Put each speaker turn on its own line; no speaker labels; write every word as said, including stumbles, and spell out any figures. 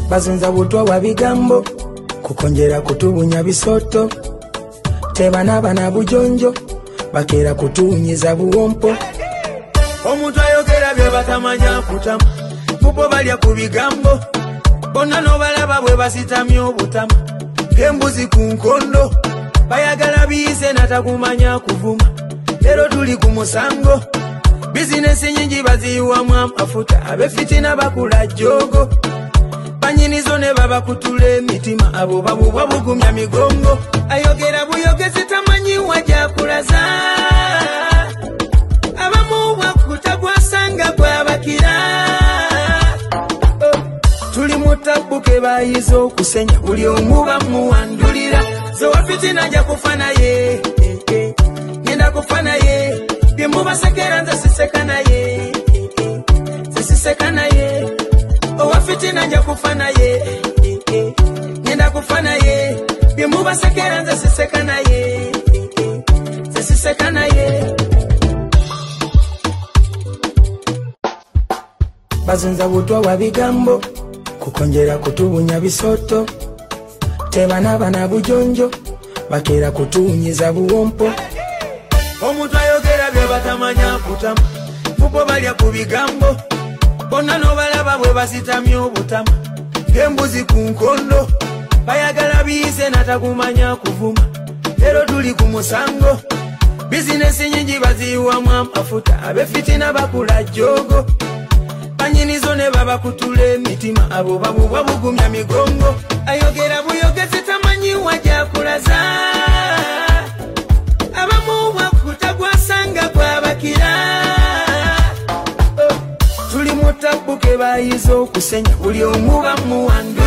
bazunza butwa wa bigambo kukonjera kutubunya bisoto tebana bana bujonjo bakera kutunyiza buwompo omuntu ayogera bye batamanya kutama mubo balya ku bigambo bonna no balaba bwe basitamye obutama embuzi ku nkondo bayagala bize natakumanya kuvuma lero tuli ku musango bizinesi nyingi baziyiwamu amafuta abefitina bakula jogo banyinizo ne baba kutule emitima abo babubwa bugumya migongo ayogera buyogezi tamanyi wajja kulaza abamu bwakutagwasanga gwabakira oh. Tuli mutabuke bayizo okusenya buli omu bamuwandulira zowafitina nja kufana ye eh, eh. Ngenda kufana ye byemubasekera nze sisekana ye eh, eh. Sisisekana ye owafitina nja kufana ye eh, eh. Ngenda kufana ye byemubasekera nze sisekana ye eh, eh. Sisisekana ye bazunza butwa wa bigambo kukonjera kutubunya bisoto tebana bana bujonjo bakera kutunyiza buwompo omuntu ayogera bye batamanya kutama mubo balya ku bigambo bonna no balaba bwe basitamye obutama embuzi ku nkondo bayagala bize natakumanya kuvuma lero tuli ku musango bizinesi nyingi baziyiwamu amafuta abefitina bakula jogo banyinizo ne baba kutule emitima abo babubwa bugumya migongo ayogera buyogezi tamanyi wajja kulaza abamu bwakutagwasanga gwabakira oh. Tuli mutabuke bayizo okusenya buli omu bamuwandu